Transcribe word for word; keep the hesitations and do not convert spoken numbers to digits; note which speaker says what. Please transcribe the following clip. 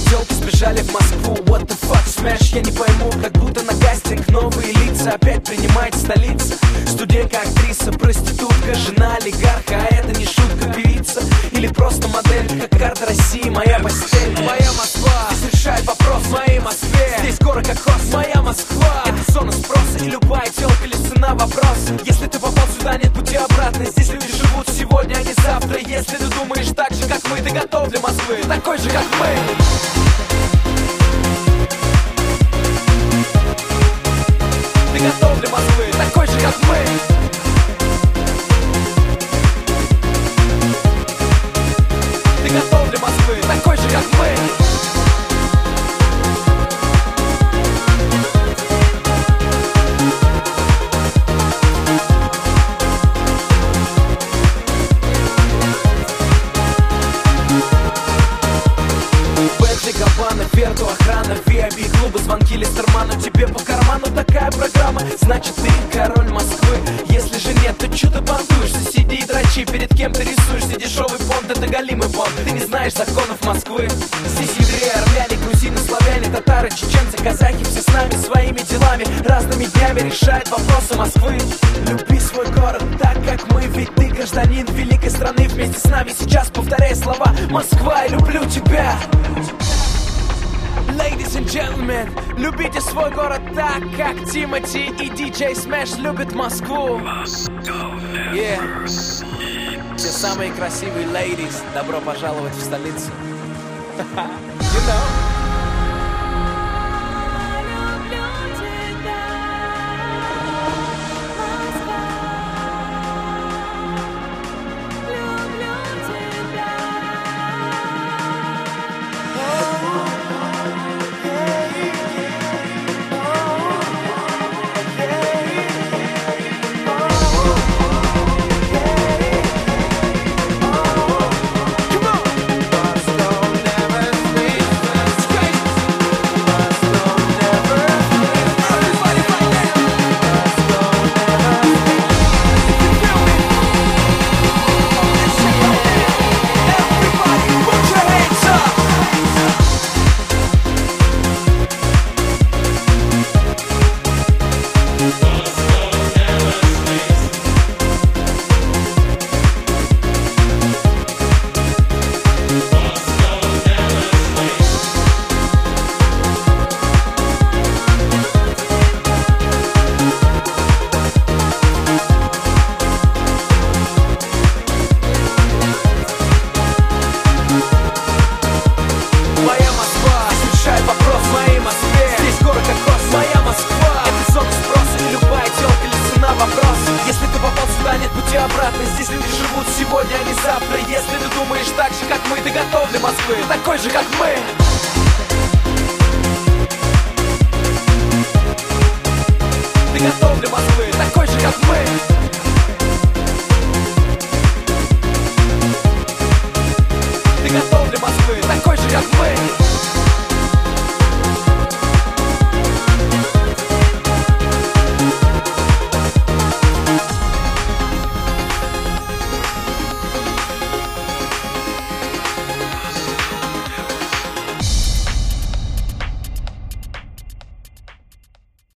Speaker 1: телки сбежали в Москву. What the fuck, smash, я не пойму, как будто на кастинг новые лица опять принимает столица. Студентка, актриса, проститутка, жена олигарха, а это не шутка, певица или просто модель. Как карта России, моя постель. Моя Москва, здесь решает вопрос в моей Москве. Здесь скоро как хост, моя Москва. Это зона спроса, и любая телка лишь цена вопрос. Если ты попал сюда, нет пути обратно. Здесь люди живут сегодня, а не завтра. Если ты думаешь так же, как мы, ты готов для Москвы, ты такой же, как мы. Ты готов для Москвы, ты такой же, как мы. Ты готов для Москвы, такой же, как мы. Верту, охрана, ви ай пи-клубы, звонки Листерману. Тебе по карману такая программа, значит ты король Москвы. Если же нет, то чё ты понтуешься? Сиди и дрочи, перед кем ты рисуешься? Дешевый понт, это голимый понт. Ты не знаешь законов Москвы. Здесь евреи, армяне, грузины, славяне, татары, чеченцы, казахи, все с нами, своими делами, разными днями решают вопросы Москвы. Люби свой город так, как мы, ведь ты гражданин великой страны. Вместе с нами сейчас повторяй слова: Москва, я люблю тебя. Ladies and gentlemen, любите свой город так, как Тимати и диджей Smash любят Москву. Yeah. Все самые красивые ladies, добро пожаловать в столицу. You know. Обратно. Здесь люди живут сегодня, а не завтра. Если ты думаешь так же, как мы, ты готов для Москвы, ты такой же, как мы. Ты готов для Москвы, ты такой же, как мы.